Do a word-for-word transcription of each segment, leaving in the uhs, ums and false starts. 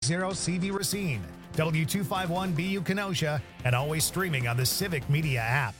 zero C V Racine, W two fifty-one B U Kenosha, and always streaming on the Civic Media app.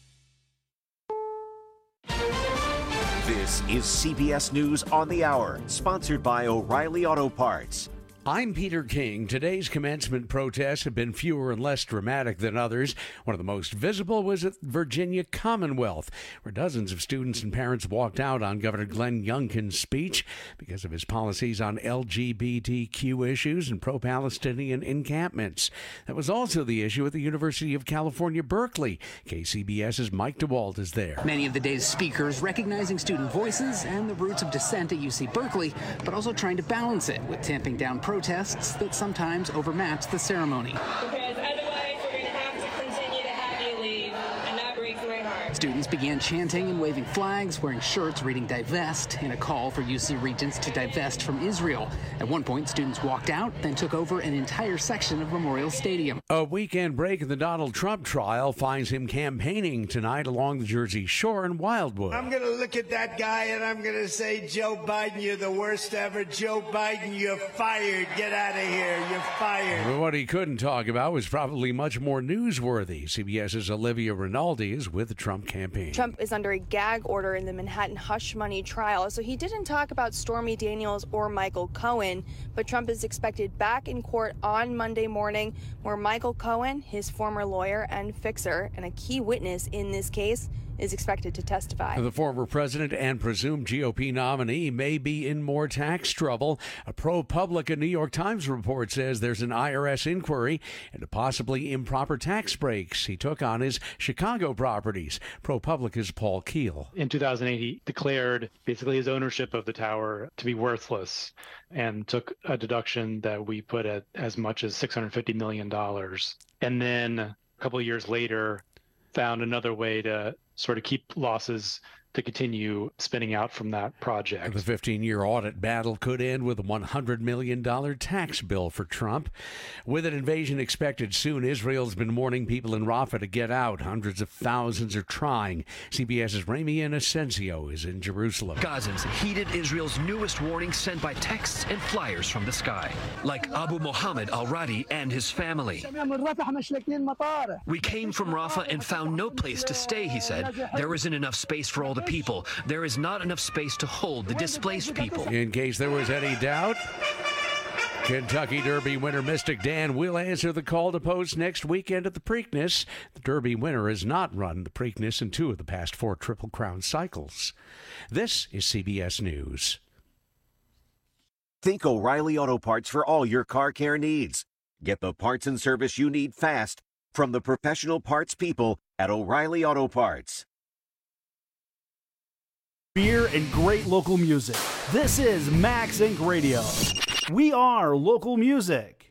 This is C B S News on the Hour, sponsored by O'Reilly Auto Parts. I'm Peter King. Today's commencement protests have been fewer and less dramatic than others. One of the most visible was at Virginia Commonwealth, where dozens of students and parents walked out on Governor Glenn Youngkin's speech because of his policies on L G B T Q issues and pro-Palestinian encampments. That was also the issue at the University of California, Berkeley. K C B S's Mike DeWalt is there. Many of the day's speakers recognizing student voices and the roots of dissent at U C Berkeley, but also trying to balance it with tamping down protests that sometimes overmatch the ceremony. Because otherwise we're going to have to continue to have you leave, and that breaks my heart. Students began chanting and waving flags, wearing shirts reading "Divest" in a call for U C Regents to divest from Israel. At one point, students walked out, then took over an entire section of Memorial Stadium. A weekend break in the Donald Trump trial finds him campaigning tonight along the Jersey Shore in Wildwood. I'm going to look at that guy and I'm going to say, Joe Biden, you're the worst ever. Joe Biden, you're fired. Get out of here. You're fired. But what he couldn't talk about was probably much more newsworthy. CBS's Olivia Rinaldi is with the Trump campaign. Trump is under a gag order in the Manhattan hush money trial, so he didn't talk about Stormy Daniels or Michael Cohen, but Trump is expected back in court on Monday morning, where Michael Cohen, his former lawyer and fixer, and a key witness in this case, is expected to testify. The former president and presumed G O P nominee may be in more tax trouble. A ProPublica New York Times report says there's an I R S inquiry into possibly improper tax breaks he took on his Chicago properties. ProPublica's Paul Keel. In two thousand eight, he declared basically his ownership of the tower to be worthless and took a deduction that we put at as much as six hundred fifty million dollars. And then a couple of years later, found another way to sort of keep losses to continue spinning out from that project. The fifteen-year audit battle could end with a one hundred million dollars tax bill for Trump. With an invasion expected soon, Israel's been warning people in Rafah to get out. Hundreds of thousands are trying. CBS's Rami Inocencio is in Jerusalem. Gazans heeded Israel's newest warning sent by texts and flyers from the sky, like Abu Mohammed al-Radi and his family. We came from Rafah and found no place to stay, he said. There isn't enough space for all the people. There is not enough space to hold the displaced people. In case there was any doubt, Kentucky Derby winner Mystic Dan will answer the call to post next weekend at the Preakness. The Derby winner has not run the Preakness in two of the past four Triple Crown cycles. This is C B S News. Think O'Reilly Auto Parts for all your car care needs. Get the parts and service you need fast from the professional parts people at O'Reilly Auto Parts. Beer and great local music. This is Max Inc Radio. We are local music.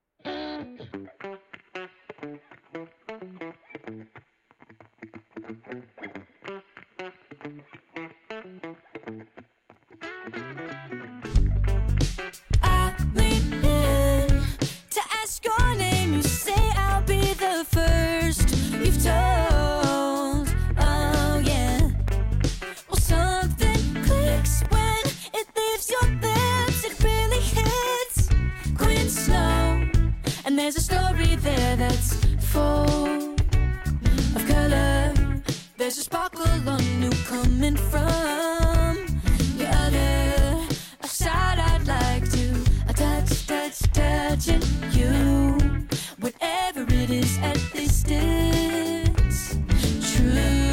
I lean in to ask your name. You say I'll be the first you've told. Oh yeah. Well, something clicks when it leaves your lips. It really hits Queen Snow. And there's a story there that's full of color. There's a sparkle on you coming from your other side. I'd like to I touch, touch, touching you. Whatever it is at this distance, true.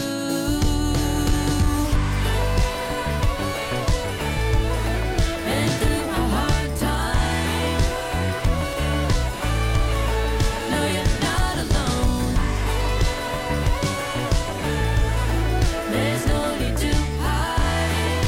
Been through a hard time. No, you're not alone. There's no need to hide.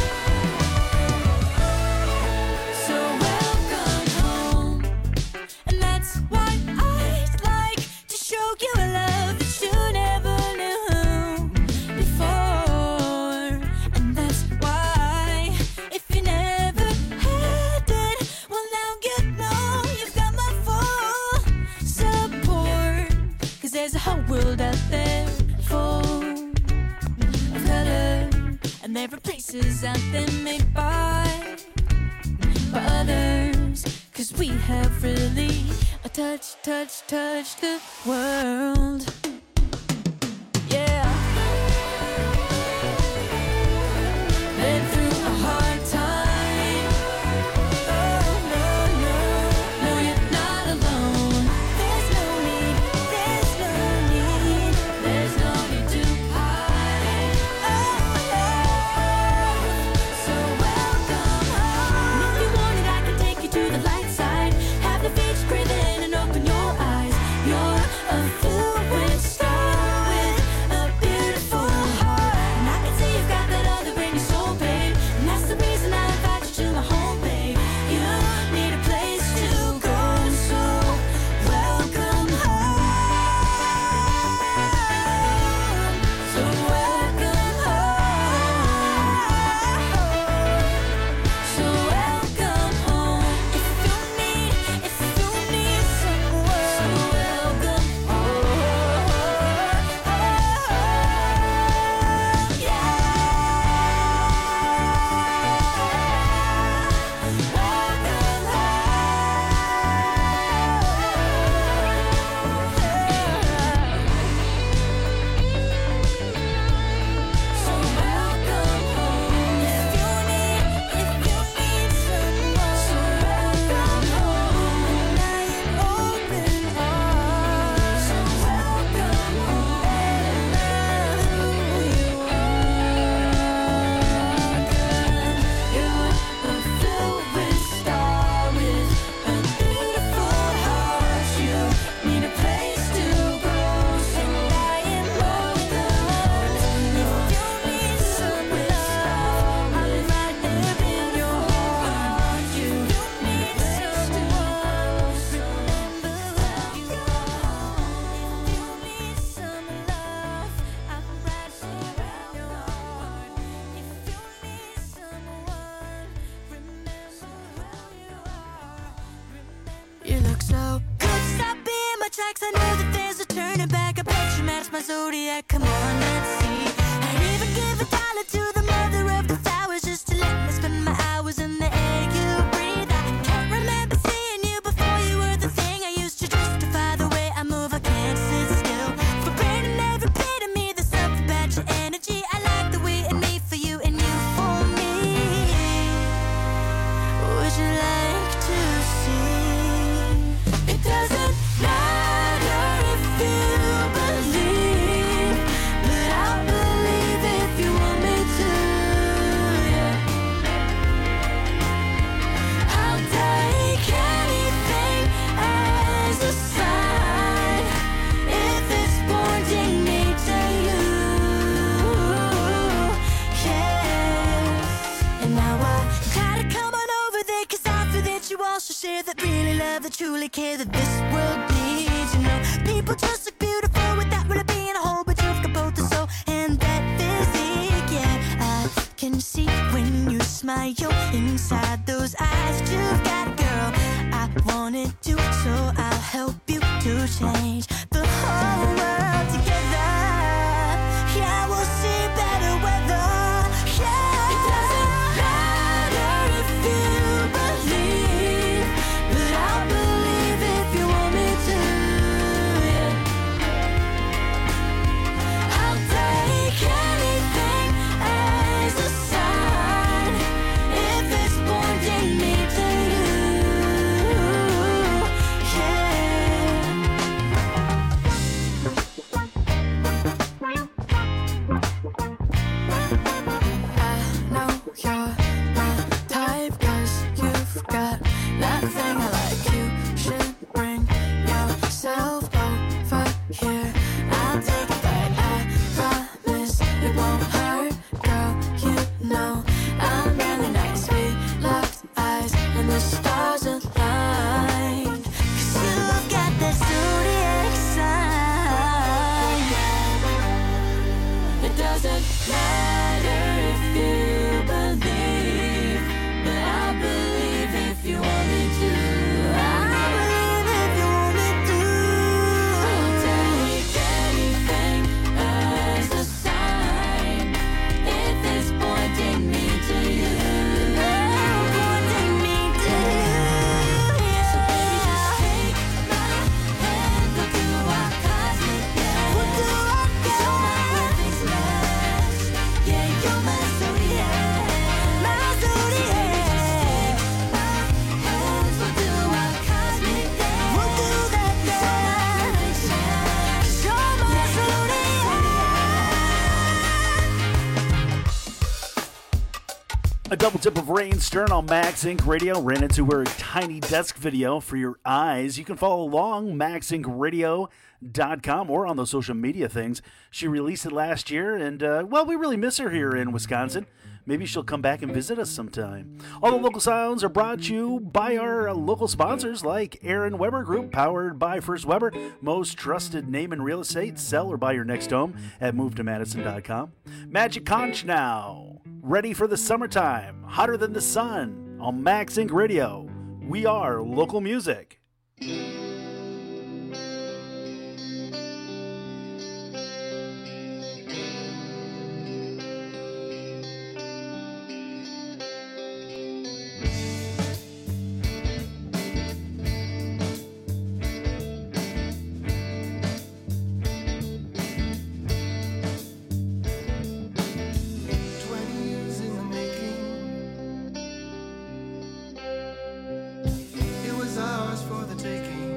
So welcome home. And that's why I'd like to show you a love that you never knew before. And that's why, if you never had it, well now you know you've got my full support. 'Cause there's a whole world out there full of color. And there are places out there made by, by others. 'Cause 'cause we have really a touch, touch, touch the world. Yeah. Been through a hard time. Oh, no, no, no, you're not alone. There's no need, there's no need, there's no need to hide. Oh, oh, so welcome home. And if you want it, I can take you to the light side. Have the beach, breathe in and open your eyes. You're a fluid star with a beautiful heart. And I can see you've got that other in your soul, babe. And that's the reason I invite you to my home, babe. You need a place to go, so welcome home. So welcome home. So welcome home. If you need, if you need someone, so welcome home. Yeah. So welcome home. If you need, if you need someone, so welcome home. And I am open arms. So welcome home. And I know who you are. You're a fluid star with a beautiful heart. You need a place to go, so I am open. If you need some love, I'm right there in your heart. You need someone, remember where you are. If you need some love, I'm right there in your heart. If you need someone, remember where you are. You look so good, stop being my tracks. I know that there's a turning back. I bet you match my zodiac. Come on, let's see. I'd even give a dollar to the mother of the flowers just to let me spend my hours in the air you breathe. I can't remember seeing you before you were the thing I used to justify the way I move. I can't sit still. For branding every bit of me, there's something about your energy. I like the way in me for you and you for me. Would you like to see? It doesn't matter if you believe, but I'll believe if you want me to. Yeah. I'll take anything as a sign if it's pointing me to you. Yeah. And now I gotta come on over there, 'cause I feel that you also share that really love, that truly care, that this world needs. You know, people just look beautiful without really being a whole, but you've got both the soul and that physique. Yeah, I can see when you smile inside those eyes that you've got, girl. I wanted to, so I'll help you to change the whole world together. Yeah, we'll see better weather. Yeah, it doesn't matter if you believe, but I'll believe if you want me to. Yeah. I'll take anything as a sign if it's pointing me to you. Yeah. double tip of Rain Stern on Max Inc Radio. Ran into her tiny desk video for your eyes. You can follow along, max inc radio dot com, or on those social media things. She released it last year, and, uh, well, we really miss her here in Wisconsin. Maybe she'll come back and visit us sometime. All the local sounds are brought to you by our uh, local sponsors like Aaron Weber Group, powered by First Weber, most trusted name in real estate. Sell or buy your next home at move to madison dot com. Magic Conch now, ready for the summertime, hotter than the sun on Max Inc Radio. We are local music. Ours for the taking.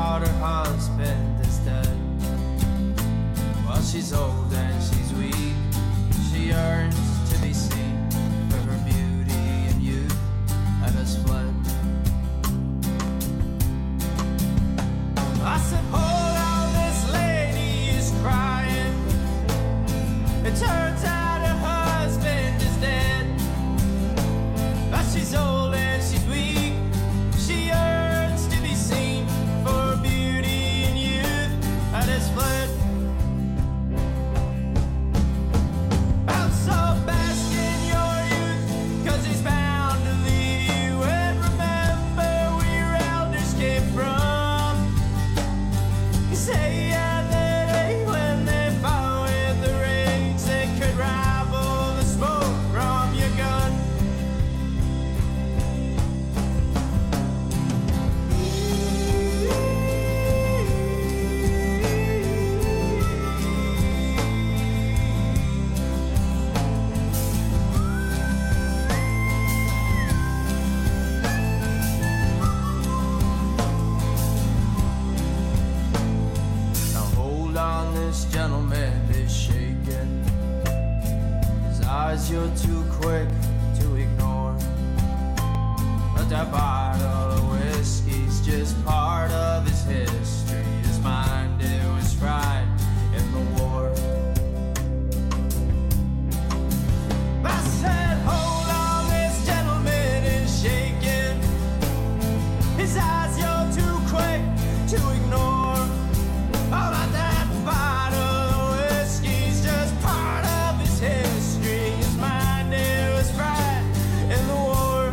out her husband is dead. Well, she's old and she's weak. She yearns to be seen for her beauty and youth that has fled. I said, hold on, this lady is crying. It turns out her husband is dead. But she's old and she's weak. She yearns to be seen for her beauty and youth that has fled. I'm so bask in your youth, 'cause he's bound to leave you. And remember where your elders came from. You say yeah, that day when they fought with the rage, they could rival the smoke from your gun. Now hold on, this gentleman is shaking. His eyes you're too quick to ignore. But that bottle of whiskey's just part of his history. His mind, it was fried in the war. I said, hold on, this gentleman is shaking. His eyes you're too quick to ignore. Oh, but that bottle of whiskey's just part of his history. His mind, it was fried in the war.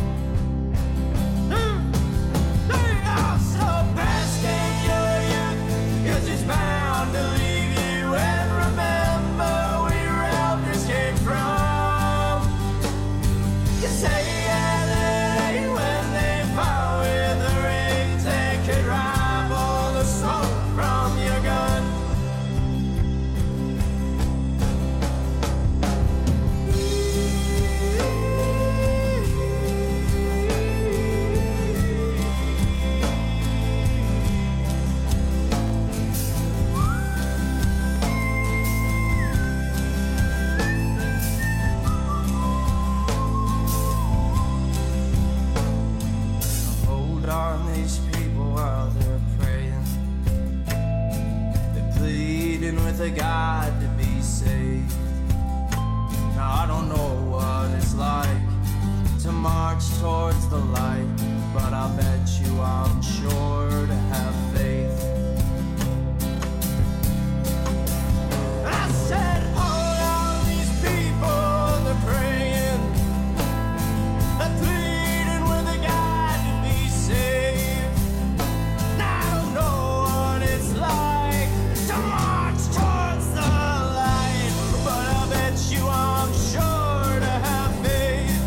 I'm so bask in your youth, 'cause he's bound to leave you. And remember where your elders came from. You say yeah, that day when they fought with the rage, they could rival the smoke from your gun. Hold on, these people while they're praying. They're pleading with a God to be saved. Now I don't know what it's like to march towards the light, but I'll bet you I'm sure to have faith. I said, hold on, these people, they're praying. They're pleading with a God to be saved. Now I don't know what it's like to march towards the light, but I bet you I'm sure to have faith.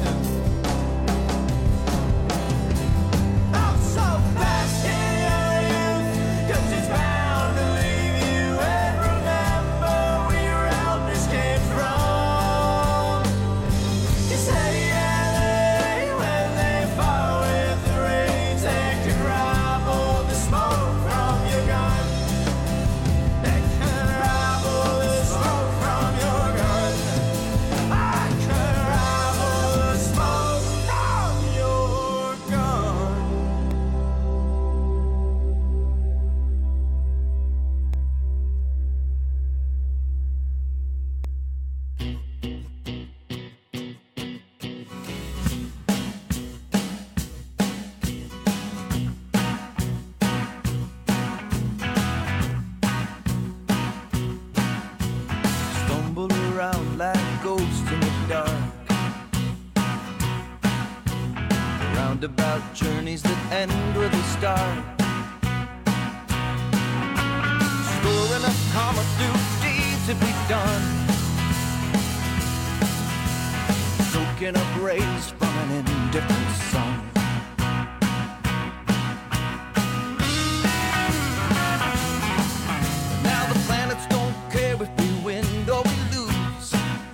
I'm so fast in your youth, 'cause it's bound to leave you. And remember where your elders came from. You say yeah, they, when they fought with the rage, they could rival the smoke from your gun. They could rival the smoke from your gun. I could rival the smoke from your gun. Stumble around like ghosts in the dark. Roundabout journeys that end with a start. Storing up karma through deeds to be done. Soaking up rays from an indifferent sun. Now the planets don't care if we win or we lose.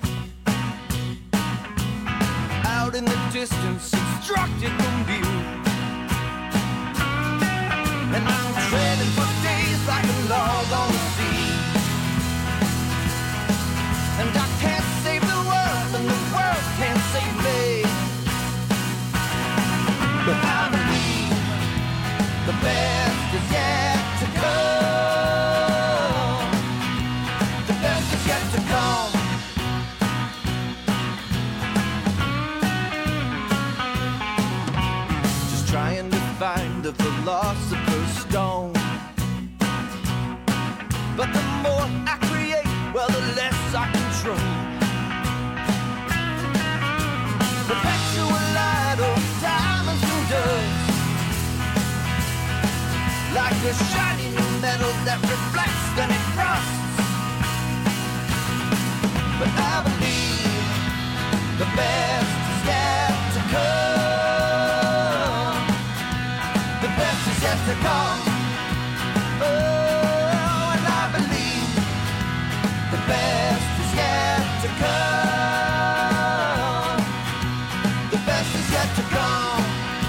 Out in the distance, obstructed from view. And I'm The shiny new metal that reflects when it rusts. But I believe the best is yet to come. The best is yet to come. Oh, and I believe the best is yet to come. The best is yet to come.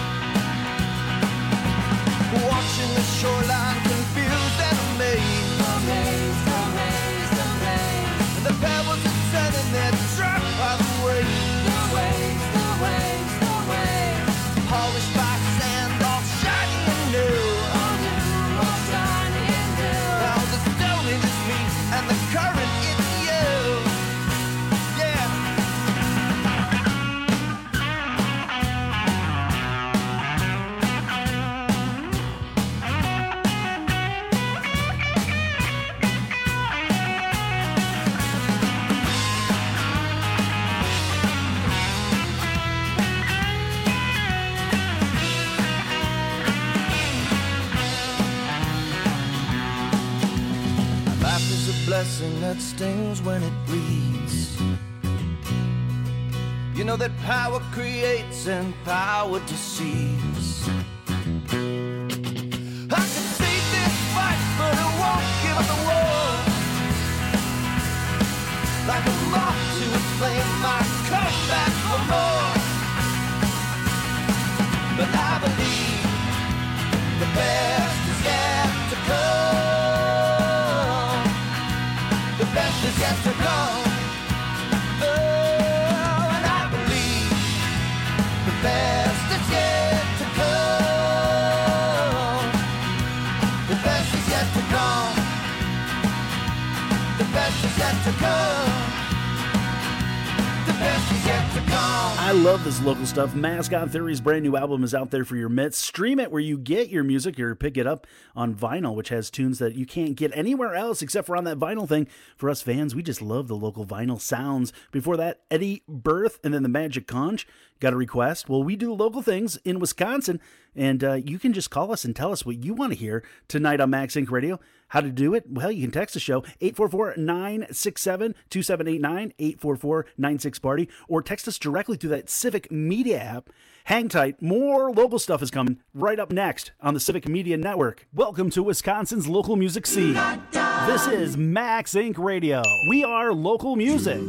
Watching the shoreline confused and amazed. Amazed, amazed, amazed. The pebbles are turning their track by the waves. The waves, the waves, the waves. Polished by sand, all shiny and new. All new, all shiny and new. Now the stone is me and the current is you. Yeah. Life is a blessing that stings when it bleeds. You know that power creates and power deceives. I can see this fight, but I won't give up the war. Like a moth to a flame, I come back for more. But I believe the best is yet to come. The best is yet to come. Oh, and I believe the best is yet to come. The best is yet to come. The best is yet to come. The best is yet to come. I love this local stuff. Mascot Theory's brand new album is out there for your mitts. Stream it where you get your music or pick it up on vinyl, which has tunes that you can't get anywhere else except for on that vinyl thing. For us fans, we just love the local vinyl sounds. Before that, Eddie Birth and then the Magic Conch. Got a request? Well, we do local things in Wisconsin, and uh, you can just call us and tell us what you want to hear tonight on Max Inc Radio. How to do it? Well, you can text the show, eight four four, nine six seven, two seven eight nine, eight four four, nine six, party, or text us directly through that Civic Media app. Hang tight. More local stuff is coming right up next on the Civic Media Network. Welcome to Wisconsin's local music scene. This is Max Inc Radio. We are local music.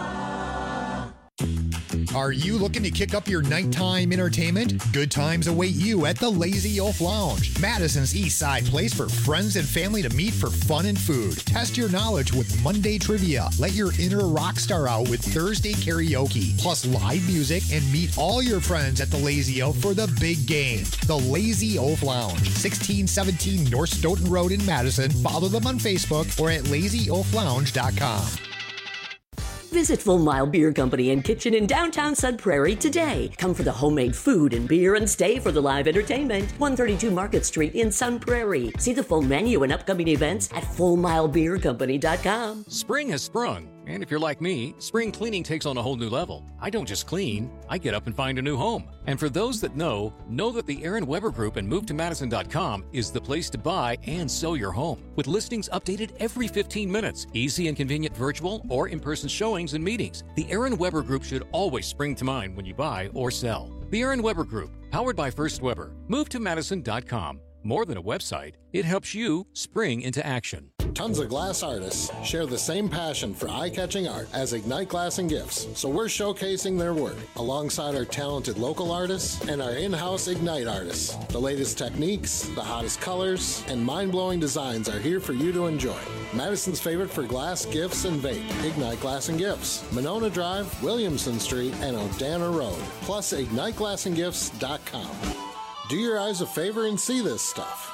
Are you looking to kick up your nighttime entertainment? Good times await you at the Lazy Oaf Lounge, Madison's East Side place for friends and family to meet for fun and food. Test your knowledge with Monday trivia. Let your inner rock star out with Thursday karaoke, plus live music, and meet all your friends at the Lazy Oaf for the big game. The Lazy Oaf Lounge, sixteen seventeen North Stoughton Road in Madison. Follow them on Facebook or at lazy oaf lounge dot com. Visit Full Mile Beer Company and Kitchen in downtown Sun Prairie today. Come for the homemade food and beer and stay for the live entertainment. one thirty-two Market Street in Sun Prairie. See the full menu and upcoming events at full mile beer company dot com. Spring has sprung, and if you're like me, spring cleaning takes on a whole new level. I don't just clean, I get up and find a new home. And for those that know, know that the Aaron Weber Group and move to madison dot com is the place to buy and sell your home. With listings updated every fifteen minutes, easy and convenient virtual or in-person showings and meetings, the Aaron Weber Group should always spring to mind when you buy or sell. The Aaron Weber Group, powered by First Weber, move to madison dot com. More than a website, it helps you spring into action. Tons of glass artists share the same passion for eye-catching art as Ignite Glass and Gifts, so we're showcasing their work alongside our talented local artists and our in-house Ignite artists. The latest techniques, the hottest colors, and mind-blowing designs are here for you to enjoy. Madison's favorite for glass, gifts, and vape, Ignite Glass and Gifts, Monona Drive, Williamson Street, and Odana Road, plus ignite glass and gifts dot com. Do your eyes a favor and see this stuff.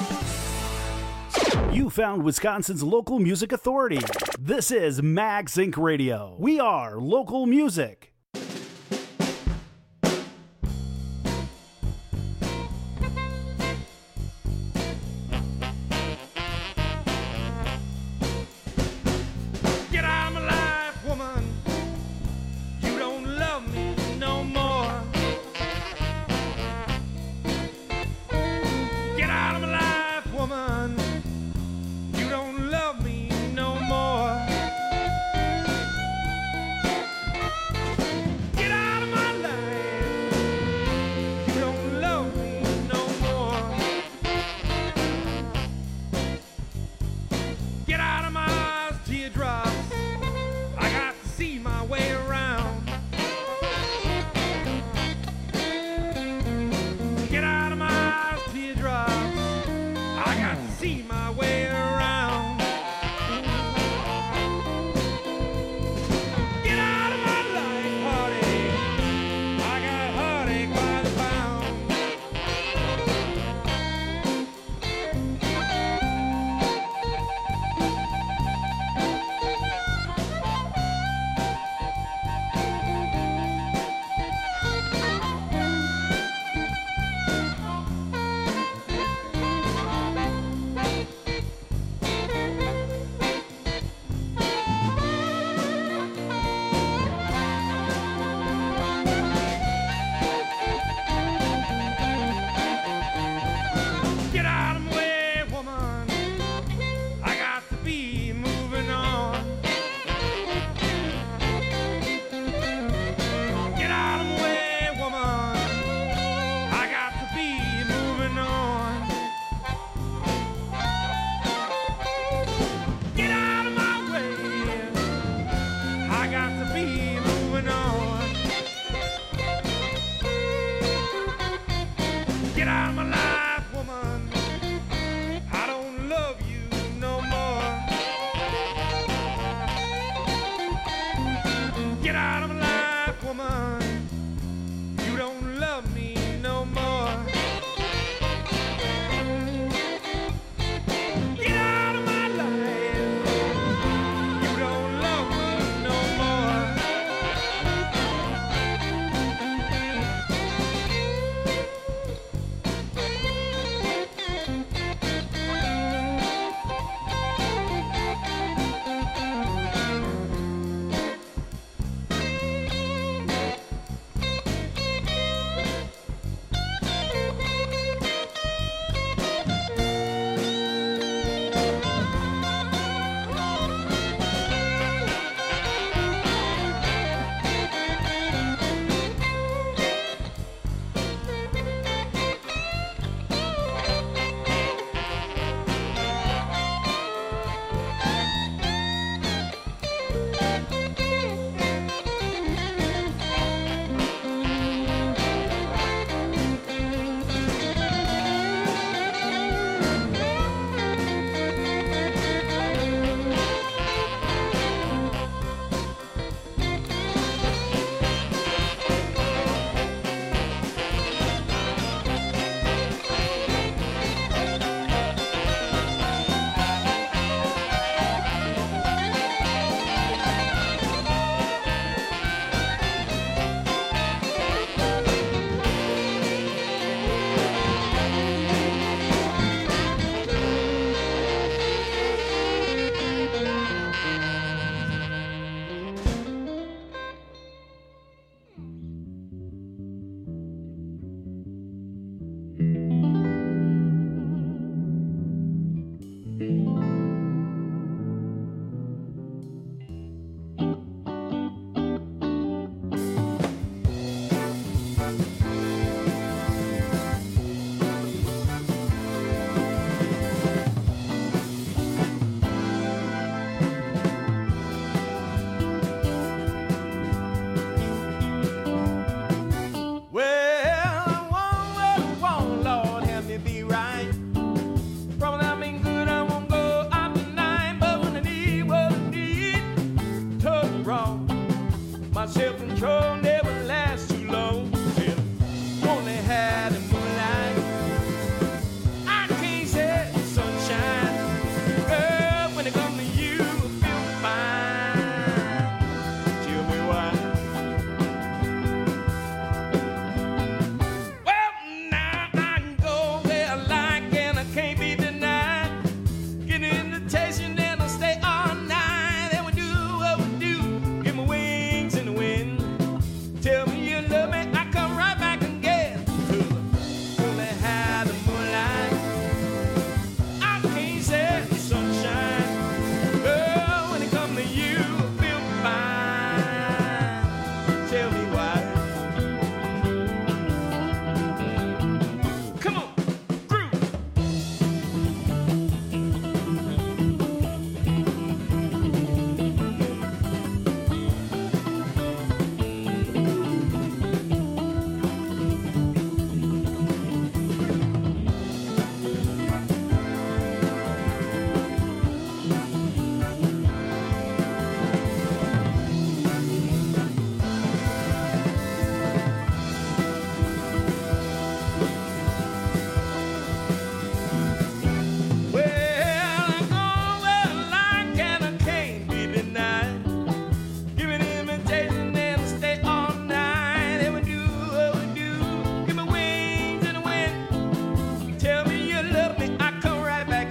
You found Wisconsin's local music authority. This is Max Inc Radio. We are local music. Get out of my life, woman. You don't love me no more. Get out of my life, woman. my way around. Get out of my life, heartache. I got heartache by the pound.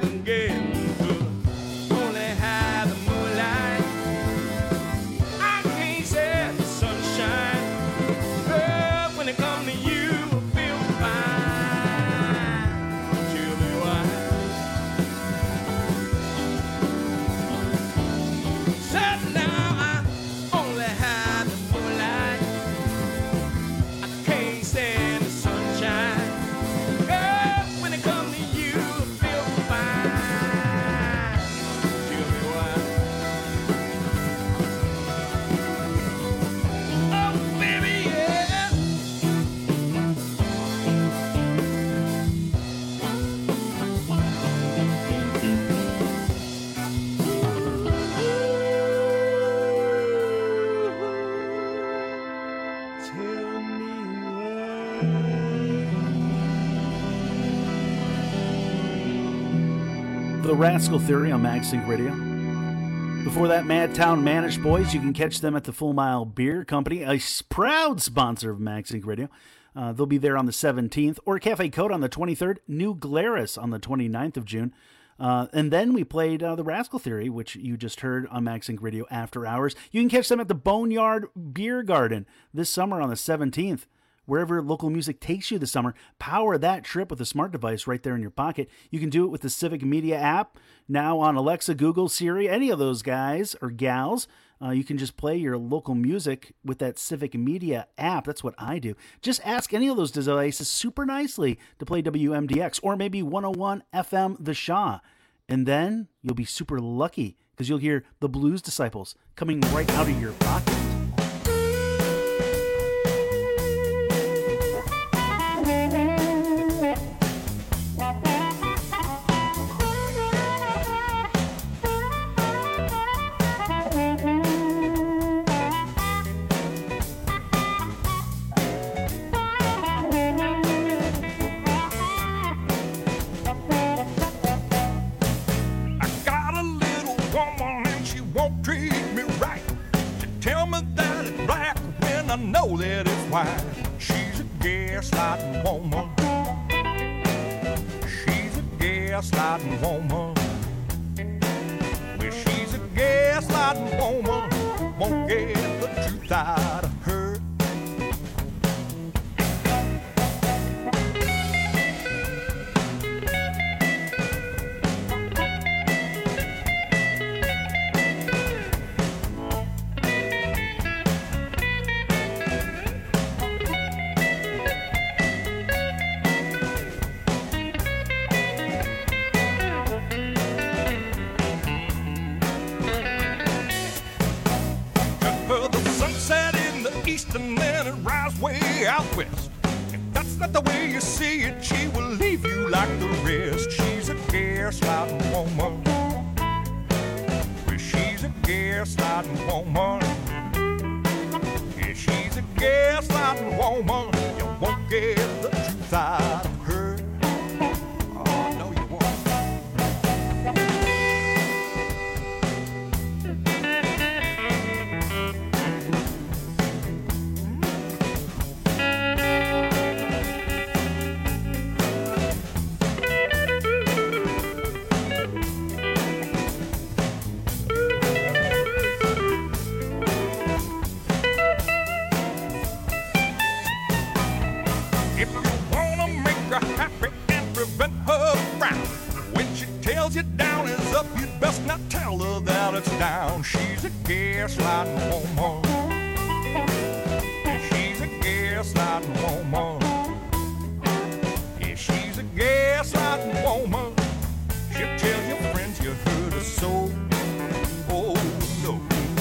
getting good. Only have the moonlight. I can't stand the sunshine. Girl, when it comes to you, I feel fine. Tell me why. Said now I only have the moonlight. I can't stand the sunshine. Girl, when it comes to you, I feel fine. Tell me why. Oh, baby, yeah. Tell The Rascal Theory on MagSync Radio. Before that, Madtown Manish Boys. You can catch them at the Full Mile Beer Company, a s- proud sponsor of MagSync Radio. Uh, they'll be there on the seventeenth, or Cafe Code on the twenty-third, New Glarus on the twenty-ninth of June. Uh, and then we played uh, The Rascal Theory, which you just heard on MagSync Radio After Hours. You can catch them at the Boneyard Beer Garden this summer on the seventeenth. Wherever local music takes you this summer, power that trip with a smart device right there in your pocket. You can do it with the Civic Media app, now on Alexa, Google, Siri, any of those guys or gals. Uh, you can just play your local music with that Civic Media app. That's what I do. Just ask any of those devices super nicely to play W M D X or maybe one oh one F M The Shaw. And then you'll be super lucky because you'll hear the Blues Disciples coming right out of your pocket. I got a little woman and she won't treat me right. She tell me that it's black when I know that it's white. She's a gaslighting woman. She's a gaslighting woman. Well, she's a gaslighting woman. Won't get the truth out of her. Her the sunset in the east and then it rise way out west. If that's not the way you see it, she will leave you like the rest. She's a gaslighting woman. Well, she's a gaslighting woman. Yeah, she's a gaslighting woman. You won't get the truth out of her. Oh, no, you won't. If you wanna make her happy and prevent her frown, when she tells you down is up, you'd best not tell her that it's down. She's a gaslighting woman. Yeah, she's a gaslighting woman. Yeah, she's a gaslighting woman. She'll tell your friends you hurt her so. Oh no.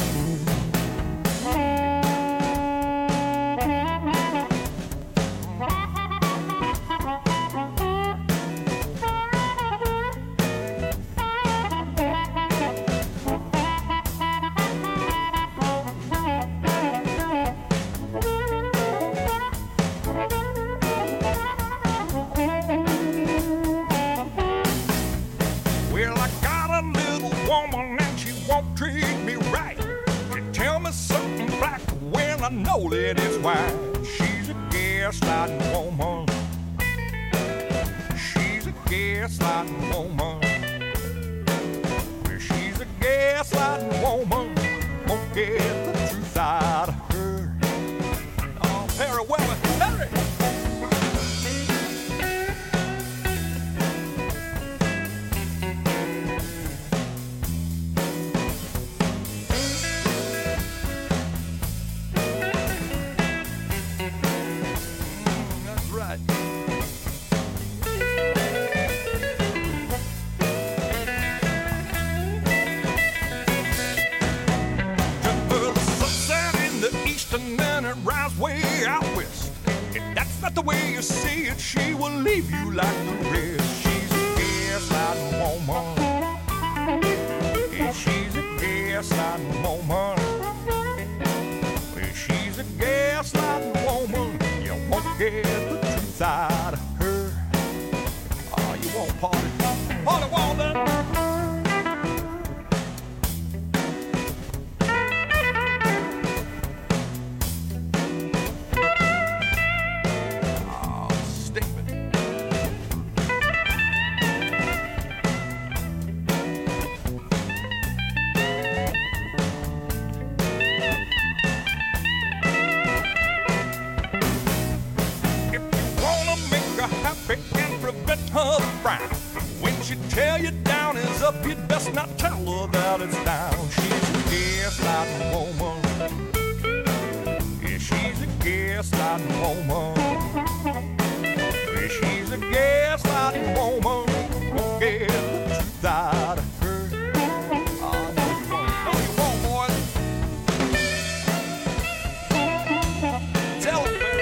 Well, I got a little woman and she won't treat me right. She tell me something black when I know that it's white. She's a gaslighting woman. She's a gaslighting woman. get the truth out of her. Oh, Perry Weller, Perry! That's right. And then it rides way out west. If that's not the way you see it, she will leave you like the rest. She's a gaslighting woman. Yeah, she's a gaslighting woman. Yeah, she's a gaslighting woman. You won't get the truth out of her. Oh, you won't party. Party won't that. And prevent her frown. When she tell you down is up, you'd best not tell her that it's down. She's a gaslighting woman. Yeah, she's a gaslighting woman. Yeah, she's a gaslighting woman. Won't get the truth out of her. Oh, no, you won't. No, you won't, boys. Tell her, baby.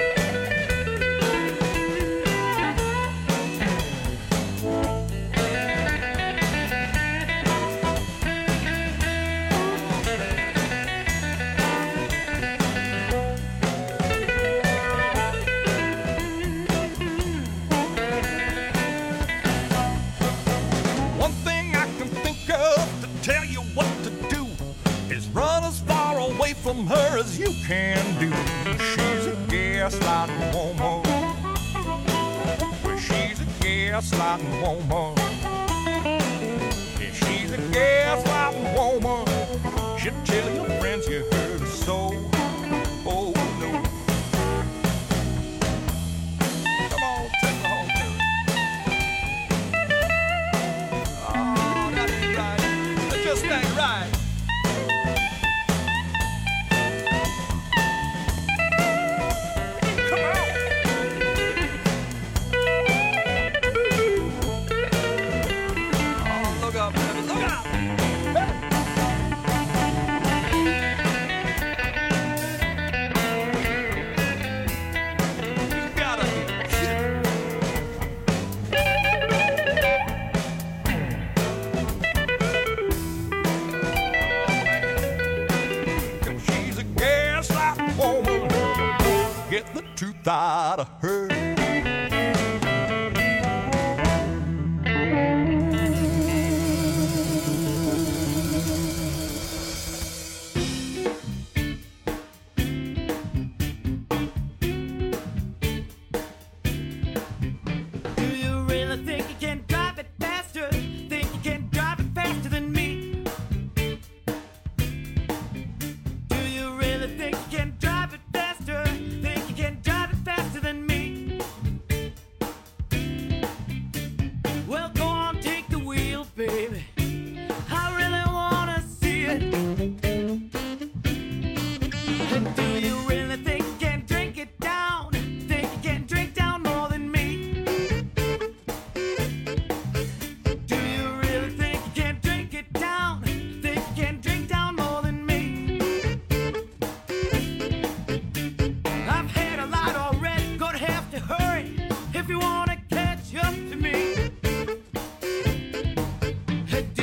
From her as you can do. She's a gaslighting woman. Well, she's a gaslighting woman. Yeah, she's a gaslighting woman. She'll tell your friends you heard her so. Oh no. Come on, take her home, Terry. Oh, that ain't right. That just ain't right. Get the truth out of her. Do you really think you can drive it faster? Think you can drive it faster than me? Do you really think you can drive it faster? Think you can drive it faster than me? Well, go on, take the wheel, baby. I really wanna see it. Do you really think you can drink it down? Think you can drink down more than me? Do you really think you can drink it down? Think you can drink down more than me? I've had a lot already, gonna have to hurry if you wanna catch up to me. Do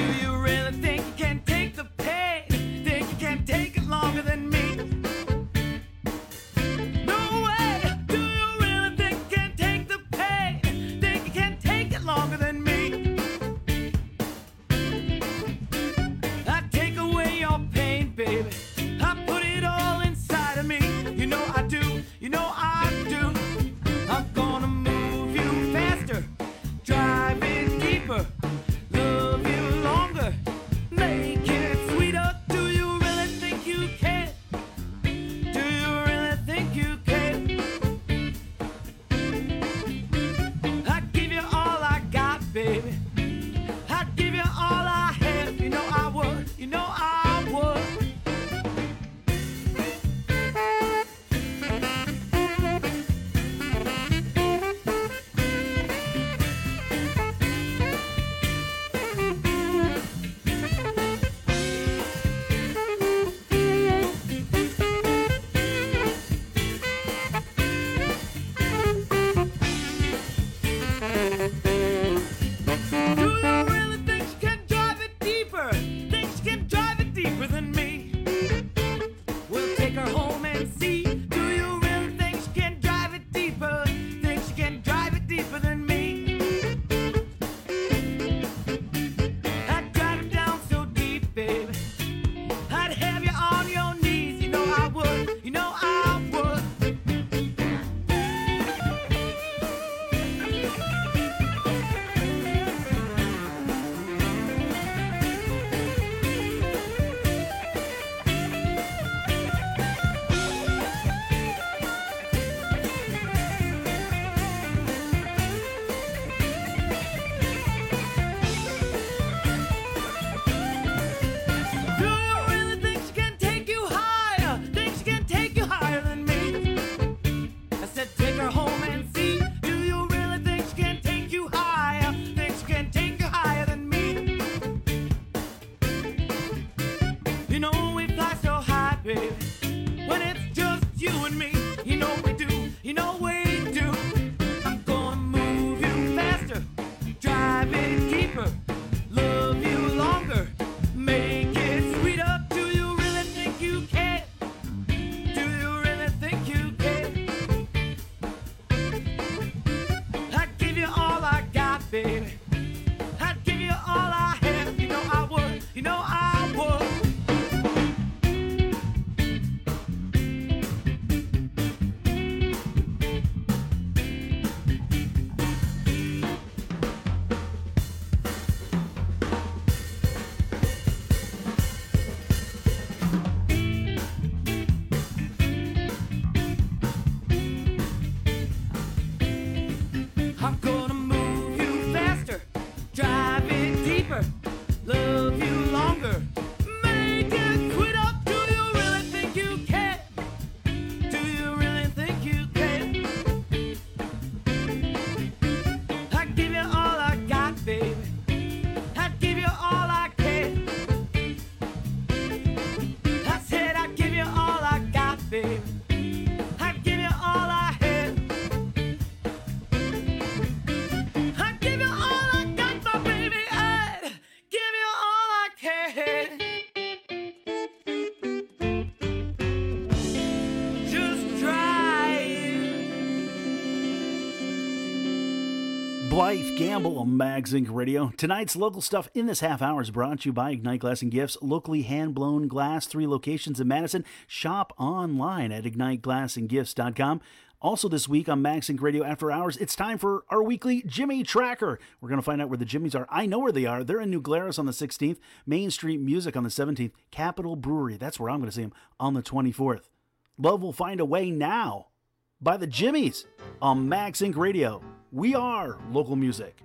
Blythe Gamble on Mags Inc Radio. Tonight's local stuff in this half hour is brought to you by Ignite Glass and Gifts, locally hand-blown glass, three locations in Madison. Shop online at ignite glass and gifts dot com. Also this week on Mags Inc Radio After Hours, it's time for our weekly Jimmy Tracker. We're going to find out where the Jimmys are. I know where they are. They're in New Glarus on the sixteenth, Main Street Music on the seventeenth, Capitol Brewery, that's where I'm going to see them, on the twenty-fourth. Love Will Find a Way Now by the Jimmys on Mags Inc Radio. We are local music.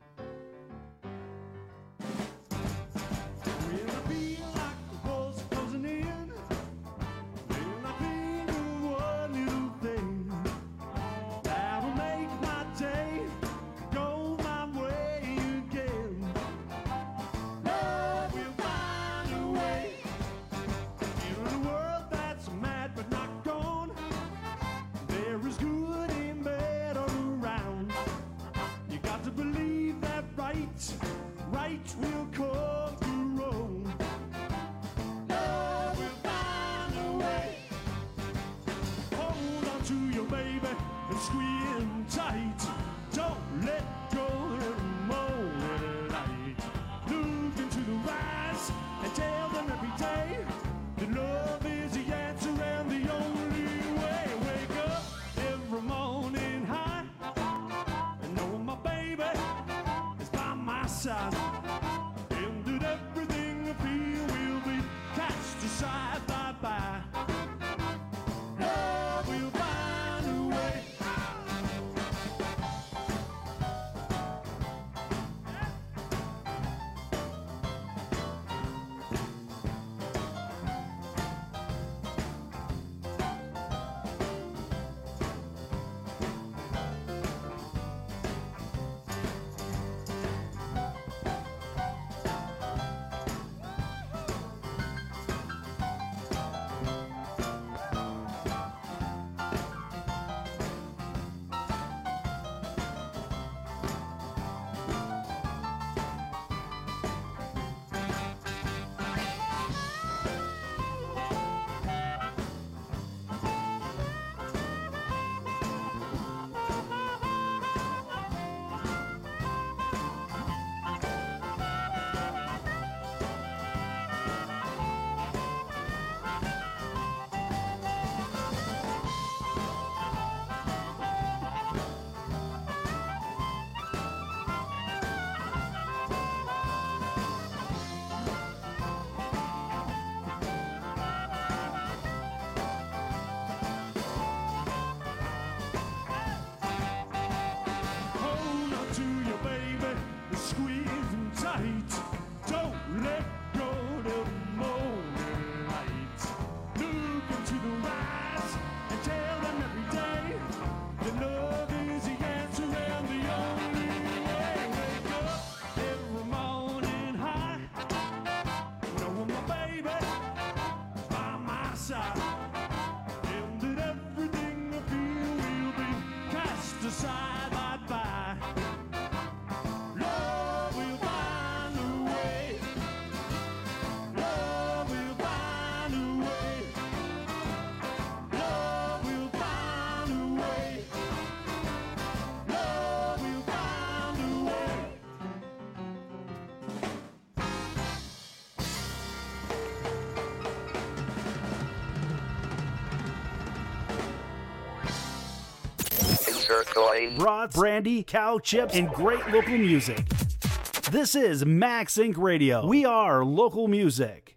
Brats, brandy, cow chips, and great local music. This is Max Inc Radio. We are local music.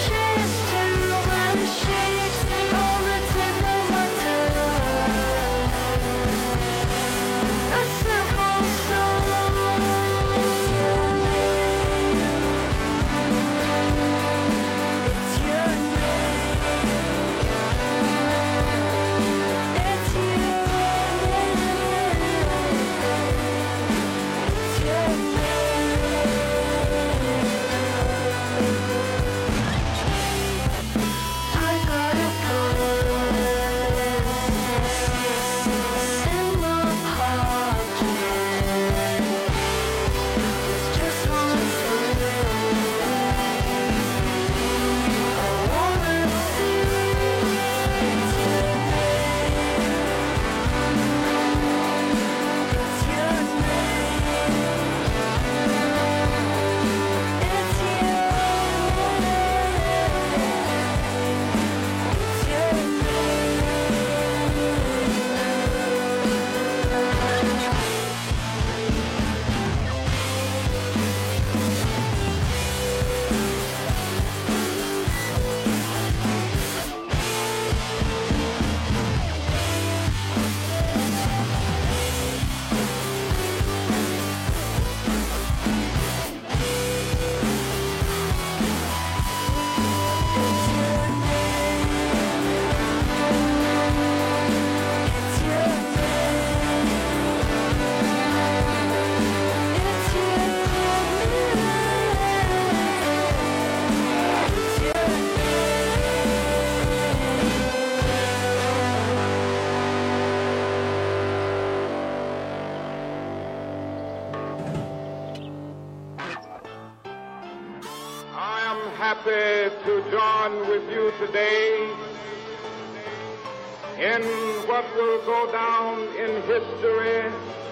Washes to my sheets, all the tender water. to join with you today in what will go down in history.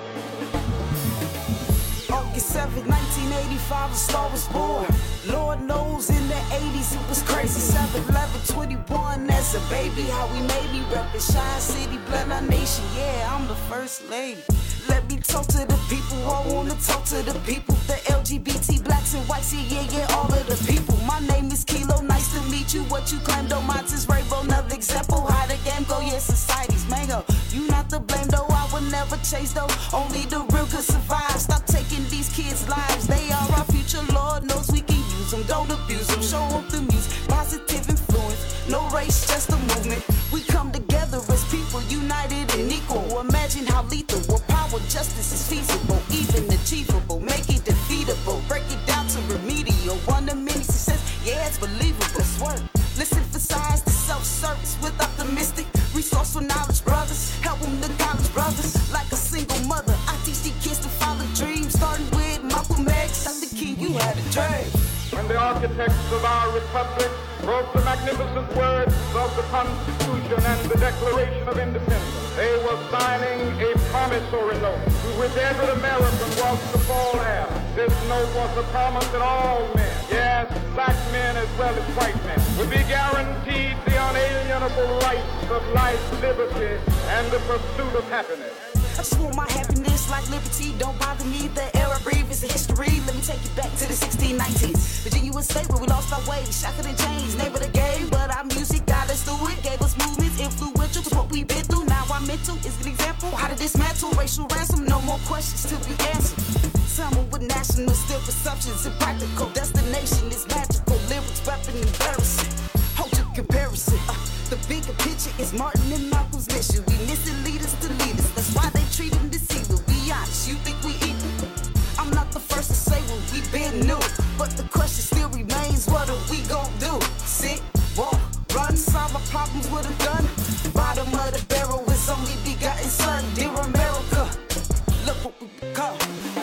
August seventh, nineteen eighty-five, a star was born. Lord knows in the eighties it was crazy. seven eleven twenty-one as a baby, how we made me reppin' Shine City, blood our nation. Yeah, I'm the first lady. Let me talk to the people, I wanna talk to the people. The L G B T, blacks and whites, yeah, yeah, yeah, all of the people. My name is Kilo, nice to meet you. What you claim, though, mine is Rainbow, another example. How the game go, yeah, society's mango. You not to blame, though, I would never chase, though. Only the real could survive. Stop taking these kids' lives, they are our future. Lord knows we can use them, don't abuse them. Show up the music, positive influence. No race, just a movement. We come together as people, united and equal. Imagine how lethal, what power, justice is feasible, even achievable. Make it defeatable, break it down to remedial. One of many success, yeah, it's believable. Swerve. Listen for signs to self-service with optimistic, resourceful knowledge, brothers. Help them to college, brothers. Like a single mother, I teach these kids to follow dreams. Starting with Malcolm X, Doctor King, you had a dream. When the architects of our republic wrote the magnificent words of the Constitution and the Declaration of Independence, they were signing a promissory note to which every American was to fall heir. This note was a promise that all men, yes, black men as well as white men, would be guaranteed the unalienable rights of life, liberty, and the pursuit of happiness. I just want my happiness like liberty. Don't bother me, the air I breathe is a history. Let me take you back to the sixteen nineteens. Virginia was state where we lost our way. Shackled and chains, name of the game. But our music got us through it. Gave us movements, influential to what we've been through. Now our mental is an example. How to dismantle racial ransom. No more questions to be answered. Someone with national still perceptions and practical. Destination is magical. Lyrics, weapon, embarrassing. Hold your comparison. Uh, the bigger picture is Martin and Malcolm's mission. We missing leaders to lead us. That's why they treat them deceiving. Be honest, you think we equal? I'm not the first to say what we been new, but the question still remains: what are we gon' do? Sit, walk, run, solve our problems with a gun. Bottom of the barrel is only begotten son. Dear America, look what we become.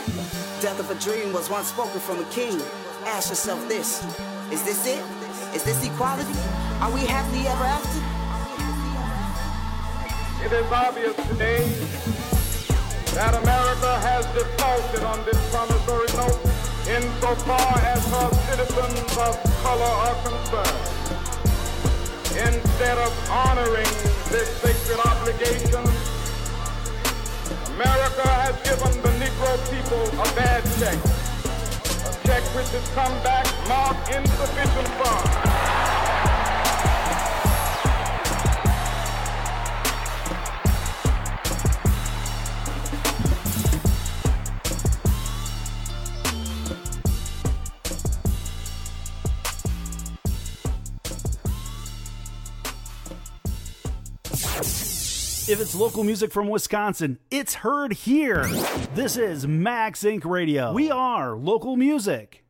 Death of a dream was once spoken from a king. Ask yourself this: is this it? Is this equality? Are we happily ever after? It is obvious today that America has defaulted on this promissory note insofar as her citizens of color are concerned. Instead of honoring this sacred obligation, America has given the Negro people a bad check, a check which has come back marked insufficient funds. If it's local music from Wisconsin, it's heard here. This is Max Inc Radio. We are local music.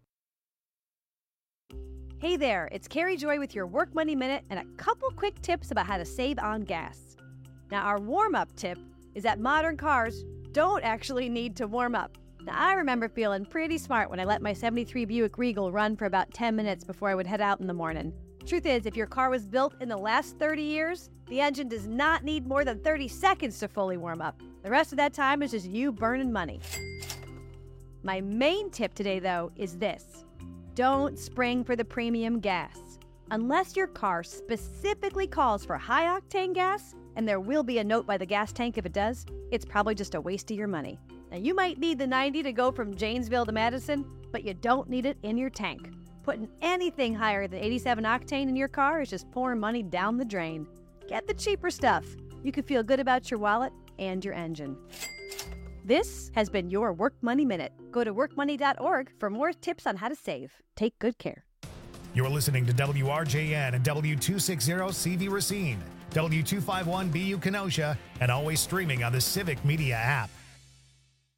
Hey there, it's Carrie Joy with your Work Money Minute and a couple quick tips about how to save on gas. Now, our warm-up tip is that modern cars don't actually need to warm up. Now, I remember feeling pretty smart when I let my seventy-three Buick Regal run for about ten minutes before I would head out in the morning. Truth is, if your car was built in the last thirty years, the engine does not need more than thirty seconds to fully warm up. The rest of that time is just you burning money. My main tip today, though, is this. Don't spring for the premium gas. Unless your car specifically calls for high-octane gas, and there will be a note by the gas tank if it does, it's probably just a waste of your money. Now, you might need the ninety to go from Janesville to Madison, but you don't need it in your tank. Putting anything higher than eighty-seven octane in your car is just pouring money down the drain. Get the cheaper stuff. You can feel good about your wallet and your engine. This has been your Work Money Minute. Go to work money dot org for more tips on how to save. Take good care. You're listening to W R J N and W two sixty C V Racine, W two fifty-one B U Kenosha, and always streaming on the Civic Media app.